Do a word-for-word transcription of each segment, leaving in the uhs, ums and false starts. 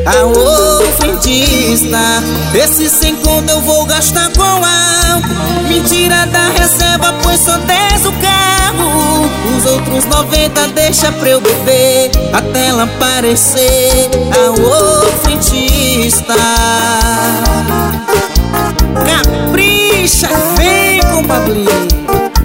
Aô, frentista, esse sem conta eu vou gastar com álcool. Me tira da reserva, pois só dez o carro. Os outros noventa deixa pra eu beber até ela aparecer. Aô, frentista, capricha, vem com Pablinho.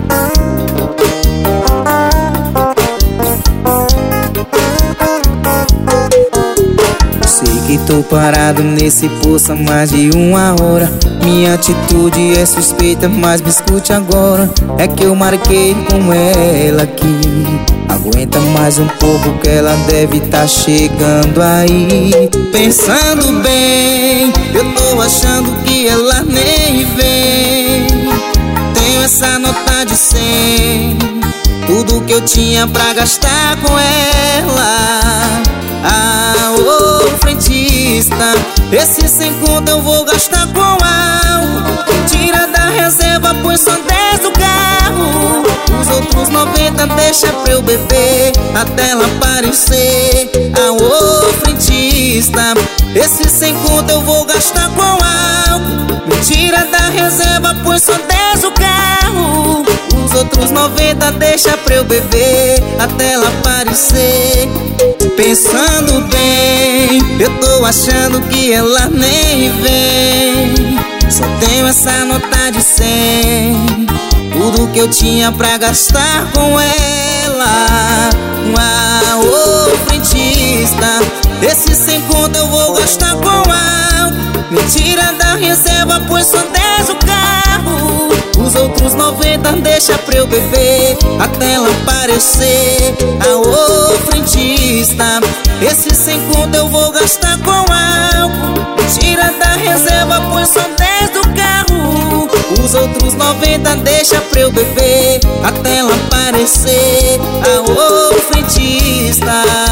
Sei que tô parado nesse poço há mais de uma hora. Minha atitude é suspeita, mas me escute agora. É que eu marquei com ela aqui. Aguenta mais um pouco que ela deve tá chegando aí. Pensando bem, eu tô achando que ela nem vem. Tenho essa nota de cem, tudo que eu tinha pra gastar com ela. Ah, ô frentista, esse sem conta eu vou gastar com álcool. Tira da reserva, pois só dez o carro. Os outros noventa deixa pra eu beber até ela aparecer. Ah, ô frentista, esse sem conta eu vou gastar com álcool. Tira da reserva, pois só dez o carro. Os outros noventa deixa pra eu beber até ela aparecer. Pensando bem, eu tô achando que ela nem vem. Só tenho essa nota de cem, tudo que eu tinha pra gastar com ela. Ah, ô frentista, esse sem conta eu vou gastar com álcool. Me tira da reserva, pois só dez o carro. Os outros noventa deixa pra eu beber até ela aparecer. Aô, frentista, esse sem conta eu vou gastar com álcool. Tira da reserva, pois só dez do carro. Os outros noventa deixa pra eu beber até ela aparecer. Aô, frentista.